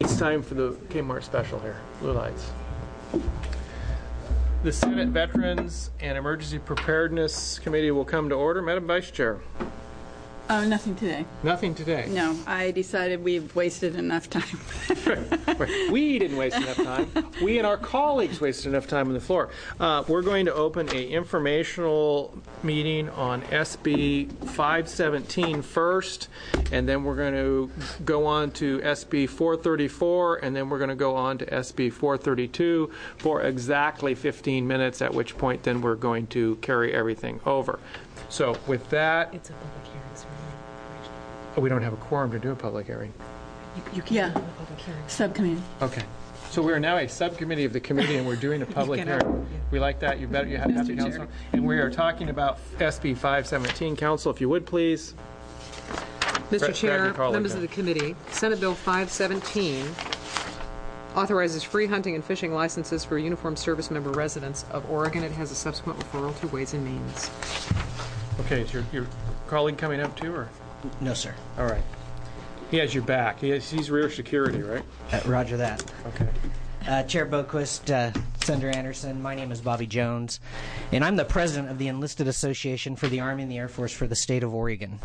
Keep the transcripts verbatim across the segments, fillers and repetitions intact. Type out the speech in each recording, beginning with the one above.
It's time for the Kmart special here, Blue Lights. The Senate Veterans and Emergency Preparedness Committee will come to order. Madam Vice Chair. Oh, nothing today. Nothing today. No, I decided we've wasted enough time. right, right. We didn't waste enough time. We and our colleagues wasted enough time on the floor. Uh, we're going to open a informational meeting on S B five seventeen first, and then we're going to go on to S B four thirty-four, and then we're going to go on to S B four thirty-two for exactly fifteen minutes, at which point then we're going to carry everything over. So with that... It's a public hearing. Oh, we don't have a quorum to do a public hearing. You, you can't Yeah. have a public hearing. Subcommittee. Okay. So we are now a subcommittee of the committee, and we're doing a public can hearing. have- yeah. We like that. You better. You have Mister happy council. Chair. And we are talking about S B five seventeen. Council, if you would please. Mister Brad- Chair, Bradley Carlick, members yeah. of the committee, Senate Bill five seventeen authorizes free hunting and fishing licenses for uniformed service member residents of Oregon. It has a subsequent referral to Ways and Means. Okay. Is your your colleague coming up too, or? No, sir. All right. He has your back. He has, he's rear security, right? Uh, roger that. Okay. Uh, Chair Boquist, uh, Senator Anderson, my name is Bobby Jones, and I'm the president of the Enlisted Association for the Army and the Air Force for the state of Oregon.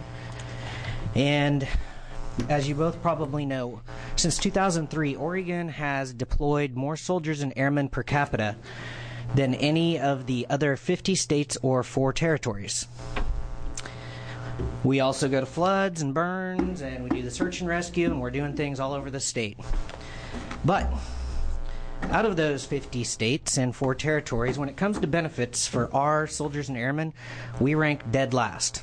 And as you both probably know, since two thousand three, Oregon has deployed more soldiers and airmen per capita than any of the other fifty states or four territories. We also go to floods and burns, and we do the search and rescue, and we're doing things all over the state. But out of those fifty states and four territories, when it comes to benefits for our soldiers and airmen, we rank dead last.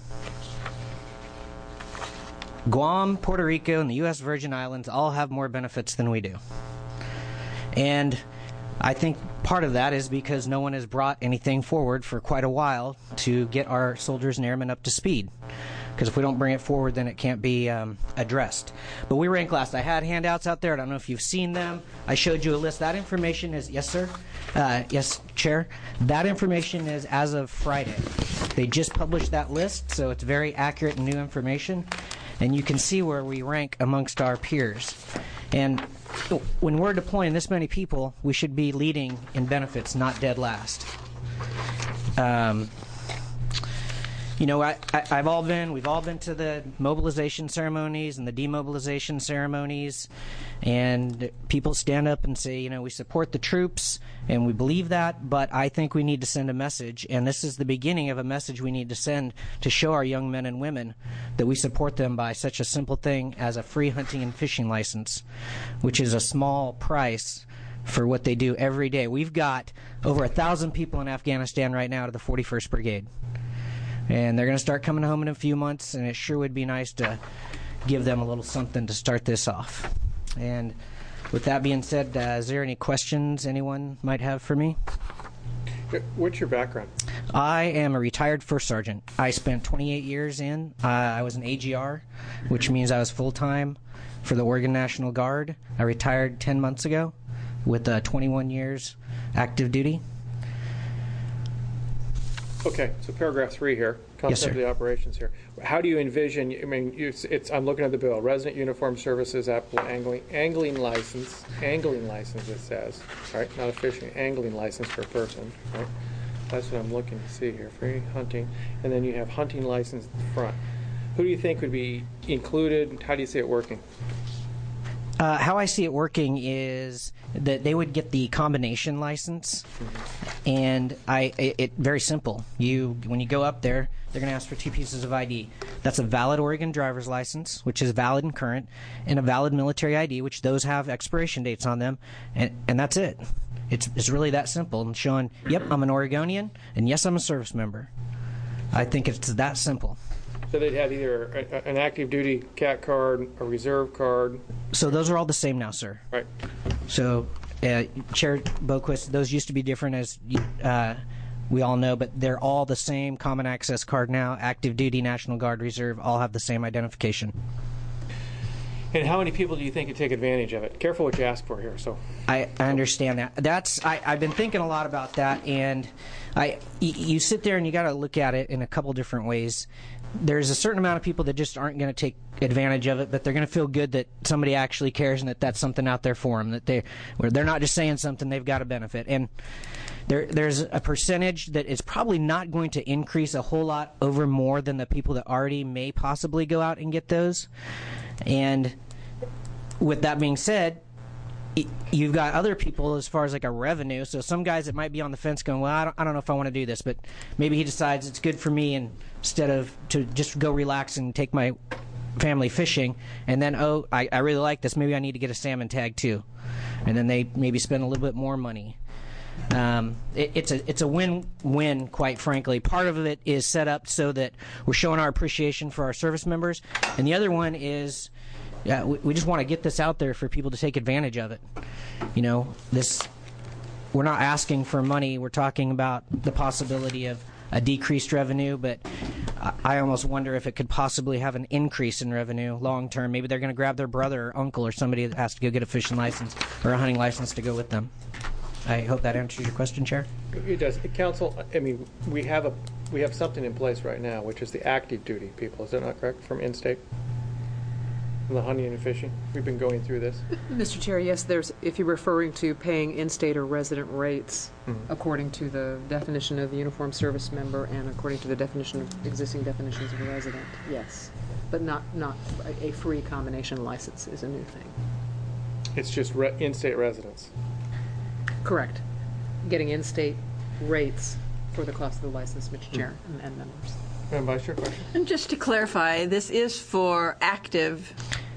Guam, Puerto Rico, and the U S Virgin Islands all have more benefits than we do. And I think part of that is because no one has brought anything forward for quite a while to get our soldiers and airmen up to speed. Because if we don't bring it forward, then it can't be um, addressed. But we rank last. I had handouts out there. I don't know if you've seen them. I showed you a list. That information is, yes, sir? Uh, yes, Chair? That information is as of Friday. They just published that list, so it's very accurate and new information. And you can see where we rank amongst our peers. And when we're deploying this many people, we should be leading in benefits, not dead last. Um, you know, I, I, I've all been, we've all been to the mobilization ceremonies and the demobilization ceremonies, and people stand up and say, you know, we support the troops, and we believe that, but I think we need to send a message, and this is the beginning of a message we need to send to show our young men and women that we support them by such a simple thing as a free hunting and fishing license, which is a small price for what they do every day. We've got over a thousand people in Afghanistan right now to the forty-first Brigade. And they're going to start coming home in a few months, and it sure would be nice to give them a little something to start this off. And with that being said, uh, is there any questions anyone might have for me? What's your background? I am a retired first sergeant. I spent twenty-eight years in. Uh, I was an A G R, which means I was full-time for the Oregon National Guard. I retired ten months ago with uh, twenty-one years active duty. Okay, so paragraph three here, concept Yes, sir. of the operations here. How do you envision? I mean, you, it's. I'm looking at the bill. Resident Uniform Services applicable angling angling license, angling license. It says, right? Not a fishing angling license per person, right? That's what I'm looking to see here. Free hunting, and then you have hunting license at the front. Who do you think would be included? How do you see it working? Uh, how I see it working is that they would get the combination license, and I it, it very simple. You when you go up there, they're going to ask for two pieces of I D. That's a valid Oregon driver's license, which is valid and current, and a valid military I D, which those have expiration dates on them, and and that's it. It's it's really that simple, and showing, yep, I'm an Oregonian, and yes, I'm a service member. I think it's that simple. So they'd have either a, an active duty C A T card, a reserve card. So those are all the same now, sir. Right. So, uh, Chair Boquist, those used to be different, as uh, we all know, but they're all the same common access card now. Active duty, National Guard, Reserve, all have the same identification. And how many people do you think could take advantage of it? Careful what you ask for here. So I, I understand that. That's I, I've been thinking a lot about that, and I y- you sit there and you got to look at it in a couple different ways. There's a certain amount of people that just aren't going to take advantage of it, but they're going to feel good that somebody actually cares and that that's something out there for them. That they where they're not just saying something; they've got a benefit. And there there's a percentage that is probably not going to increase a whole lot over more than the people that already may possibly go out and get those. And with that being said, you've got other people as far as like a revenue. So some guys that might be on the fence going, well, I don't, I don't know if I want to do this, but maybe he decides it's good for me and instead of to just go relax and take my family fishing. And then, oh, I, I really like this. Maybe I need to get a salmon tag too. And then they maybe spend a little bit more money. Um, it, it's a it's a win-win, quite frankly. Part of it is set up so that we're showing our appreciation for our service members, and the other one is, yeah, we, we just want to get this out there for people to take advantage of it. You know, this we're not asking for money. We're talking about the possibility of a decreased revenue, but I, I almost wonder if it could possibly have an increase in revenue long term. Maybe they're going to grab their brother or uncle or somebody that has to go get a fishing license or a hunting license to go with them. I hope that answers your question, Chair. it does. Council, I mean, we have a we have something in place right now, which is the active duty people. Is that not correct? From in-state, from the hunting and fishing. We've been going through this. Mister Chair, yes, there's, if you're referring to paying in-state or resident rates, Mm-hmm. according to the definition of the uniformed service member and according to the definition of existing definitions of a resident, yes. But not, not a, a free combination license is a new thing. It's just re- in-state residents. Correct. Getting in-state rates for the cost of the license, Mister Chair, and, and members. Madam Vice Chair, question? And just to clarify, this is for active.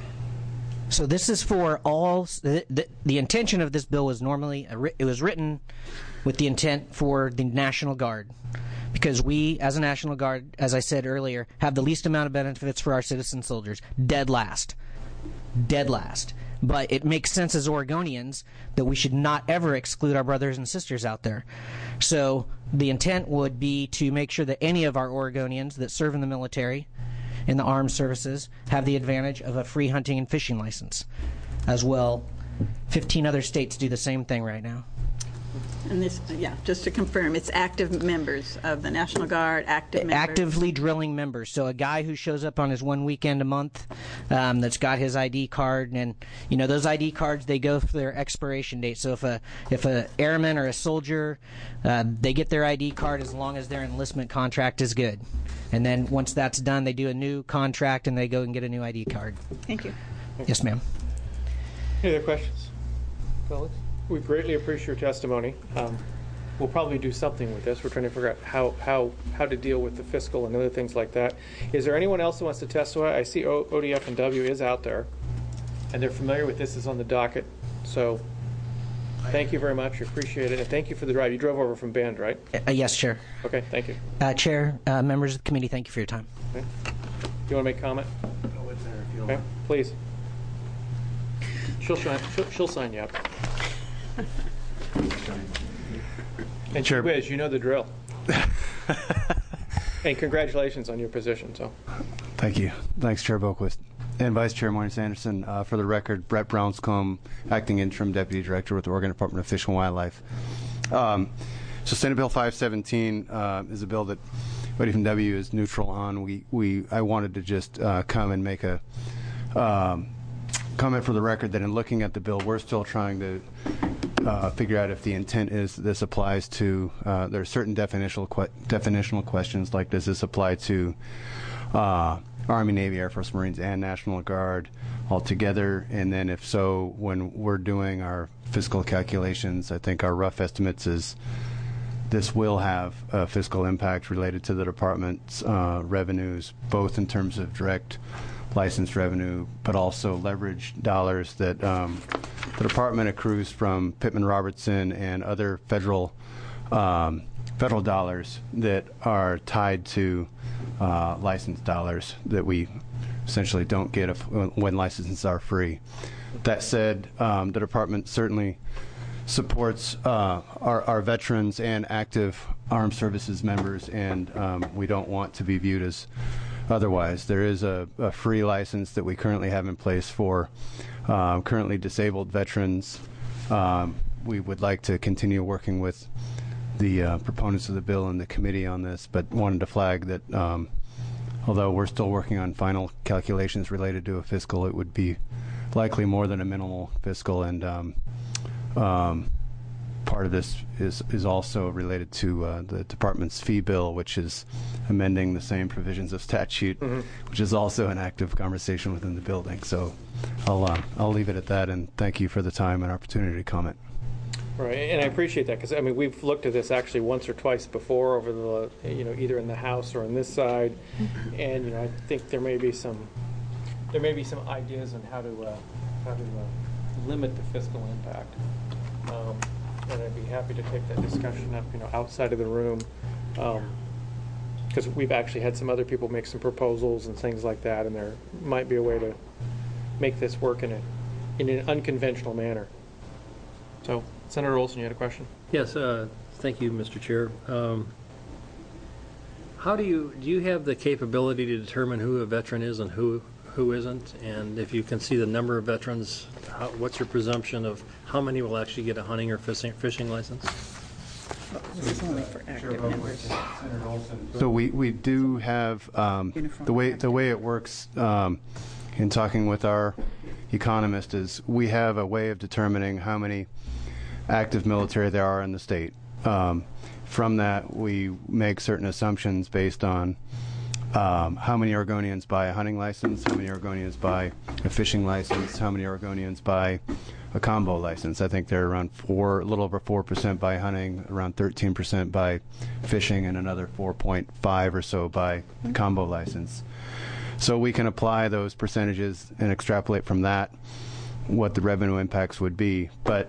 So this is for all. The, the, the intention of this bill was normally it was written with the intent for the National Guard, because we, as a National Guard, as I said earlier, have the least amount of benefits for our citizen soldiers. Dead last. Dead last. But it makes sense as Oregonians that we should not ever exclude our brothers and sisters out there. So the intent would be to make sure that any of our Oregonians that serve in the military, in the armed services, have the advantage of a free hunting and fishing license. As well, fifteen other states do the same thing right now. And this, yeah, just to confirm, it's active members of the National Guard, active members. Actively drilling members. So a guy who shows up on his one weekend a month, um, that's got his I D card, and you know those I D cards, they go for their expiration date. So if a if a airman or a soldier, uh, they get their I D card as long as their enlistment contract is good, and then once that's done, they do a new contract and they go and get a new I D card. Thank you. Yes, ma'am. Any other questions, colleagues? We greatly appreciate your testimony. Um, we'll probably do something with this. We're trying to figure out how, how, how to deal with the fiscal and other things like that. Is there anyone else who wants to testify? I see o- O D F and W is out there, and they're familiar with this. Is on the docket. So thank you very much. We appreciate it. And thank you for the drive. You drove over from Bend, right? Uh, yes, Chair. Okay, thank you. Uh, Chair, uh, members of the committee, thank you for your time. Okay. Do you want to make a comment? Okay, please. She'll, shine, she'll, she'll sign you up. And Sure. Wiz, you know the drill. And congratulations on your position. So, Thank you. Thanks, Chair Boquist. And Vice Chair Maurice Anderson. Uh, for the record, Brett Brownscombe, Acting Interim Deputy Director with the Oregon Department of Fish and Wildlife. Um, so Senate Bill five seventeen uh, is a bill that O D F and W is neutral on. We, we, I wanted to just uh, come and make a um, comment for the record that in looking at the bill, we're still trying to uh, figure out if the intent is this applies to, uh, there are certain definitional que- definitional questions like does this apply to uh, Army, Navy, Air Force, Marines, and National Guard altogether? And then if so, when we're doing our fiscal calculations, I think our rough estimates is this will have a fiscal impact related to the department's uh, revenues, both in terms of direct license revenue, but also leverage dollars that um, the department accrues from Pittman-Robertson and other federal um, federal dollars that are tied to uh, license dollars that we essentially don't get if, when licenses are free. That said, um, the department certainly supports uh, our, our veterans and active armed services members, and um, we don't want to be viewed as otherwise. There is a, a free license that we currently have in place for um, currently disabled veterans. Um, we would like to continue working with the uh, proponents of the bill and the committee on this, but wanted to flag that um, although we're still working on final calculations related to a fiscal, it would be likely more than a minimal fiscal, and um, um, part of this is is also related to uh, the department's fee bill, which is amending the same provisions of statute, mm-hmm. which is also an active conversation within the building. So I'll uh, I'll leave it at that, and thank you for the time and opportunity to comment. Right, and I appreciate that, because I mean we've looked at this actually once or twice before over the you know either in the House or on this side, and you know I think there may be some there may be some ideas on how to uh, how to uh, limit the fiscal impact. Um, And I'd be happy to take that discussion up, you know, outside of the room, because um, we've actually had some other people make some proposals and things like that, and there might be a way to make this work in a in an unconventional manner. So, Senator Olson, you had a question? Yes, uh, thank you, Mister Chair. Um, how do you do you have the capability to determine who a veteran is and who who isn't? And if you can see the number of veterans, how, what's your presumption of how many will actually get a hunting or fishing, fishing license? This is only for active members. So we, we do have um, the way the way it works um, in talking with our economist is we have a way of determining how many active military there are in the state. Um, from that, we make certain assumptions based on Um, how many Oregonians buy a hunting license, how many Oregonians buy a fishing license, how many Oregonians buy a combo license. I think they're around four, a little over four percent buy hunting, around thirteen percent buy fishing, and another four point five or so buy combo license. So we can apply those percentages and extrapolate from that what the revenue impacts would be. But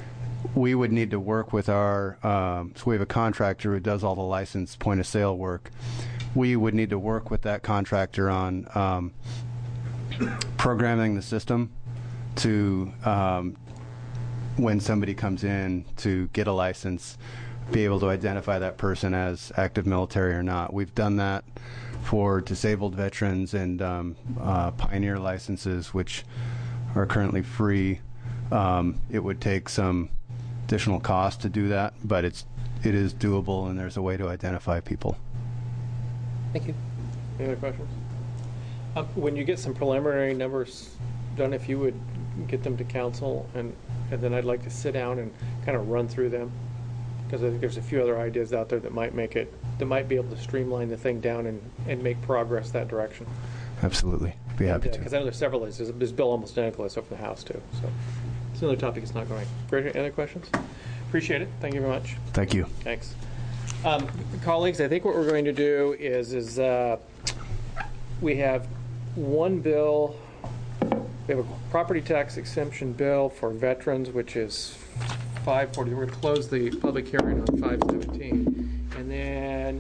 we would need to work with our, um, so we have a contractor who does all the license point of sale work. We would need to work with that contractor on um, programming the system to, um, when somebody comes in to get a license, be able to identify that person as active military or not. We've done that for disabled veterans and um, uh, Pioneer licenses, which are currently free. Um, it would take some additional cost to do that, but it's it is doable, and there's a way to identify people. Thank you. Any other questions? Uh, when you get some preliminary numbers done, if you would get them to council, and, and then I'd like to sit down and kind of run through them, because I think there's a few other ideas out there that might make it, that might be able to streamline the thing down and, and make progress that direction. Absolutely. Be happy to. Because I know there's several lists. There's, there's Bill almost identical list over the House, too. So it's another topic that's not going. Great. Any other questions? Appreciate it. Thank you very much. Thank you. Thanks. Um, colleagues, I think what we're going to do is, is uh, we have one bill, we have a property tax exemption bill for veterans, which is five forty. We're going to close the public hearing on five seventeen. And then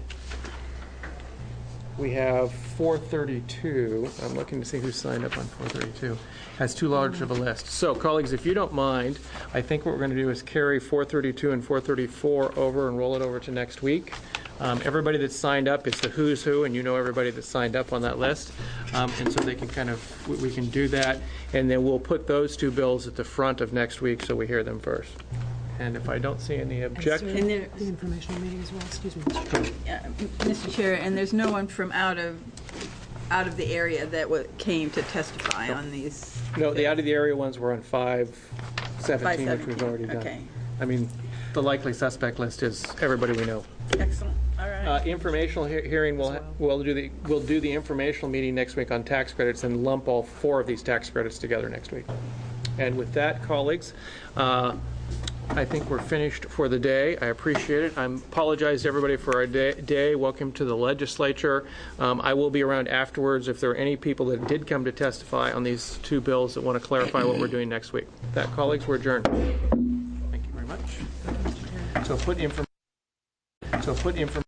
we have four thirty-two. I'm looking to see who signed up on four thirty-two. Has too large of a list. So, colleagues, if you don't mind, I think what we're going to do is carry four thirty-two and four thirty-four over and roll it over to next week. Um, everybody that's signed up, it's the who's who, and you know everybody that's signed up on that list. Um, and so they can kind of, we can do that, and then we'll put those two bills at the front of next week so we hear them first. And if I don't see any objections. And there, The informational meeting as well, excuse me. yeah, Mister Chair, and there's no one from out of out of the area that w- came to testify on these. No, the out of the area ones were on five seventeen, which we've already done. Okay. I mean, the likely suspect list is everybody we know. Excellent. All right. Uh, informational he- hearing, we'll, ha- we'll do the, we'll do the informational meeting next week on tax credits and lump all four of these tax credits together next week. And with that, colleagues, uh, I think we're finished for the day. I appreciate it. I apologize to everybody for our day. day. Welcome to the legislature. Um, I will be around afterwards if there are any people that did come to testify on these two bills that want to clarify what we're doing next week. With that, colleagues, we're adjourned. Thank you very much. So put information. So put information.